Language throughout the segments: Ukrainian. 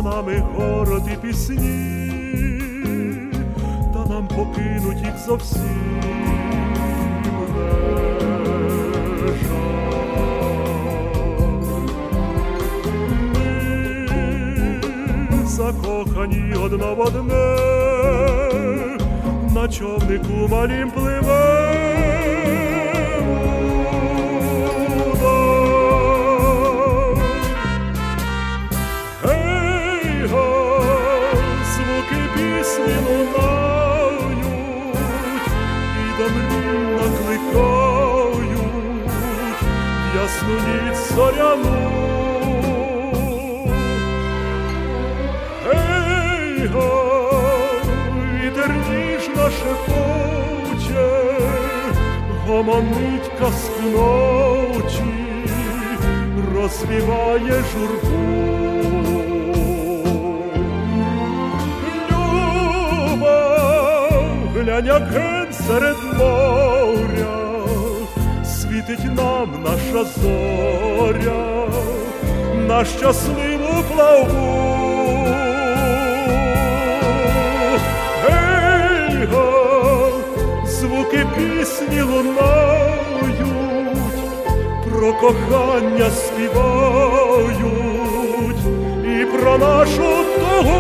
нами город і пісні, та нам покинуть їх зовсім не жаль. Ми закохані одна в одне, на човнику малім пливемо. Пісні лунають і до мрій накликають ясну ніч зоряну. Ей-га, вітер ніжно шепоче, гомонить казку ночі, розвіває журбу. Глянь, як ген серед моря світить нам наша зоря на щасливу плаву. Гей-га, звуки пісні лунають, про кохання співають і про нашу тугу.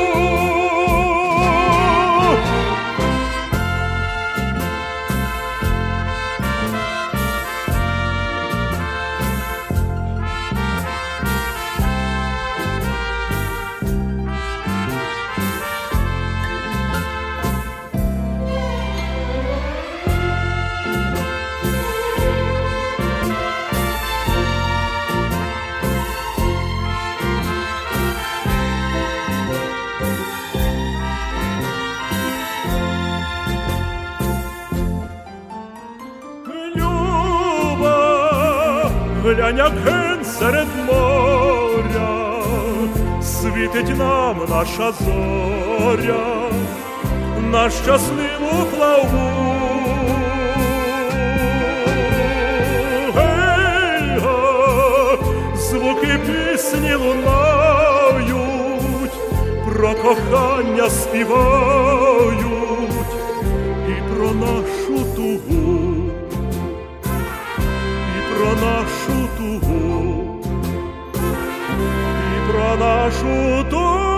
Глянь, як ген серед моря світить нам наша зоря на щасливу плаву. Гей-га, звуки пісні лунають, про кохання співають і про нашу тугу. Про нашу тугу, і про нашу тугу.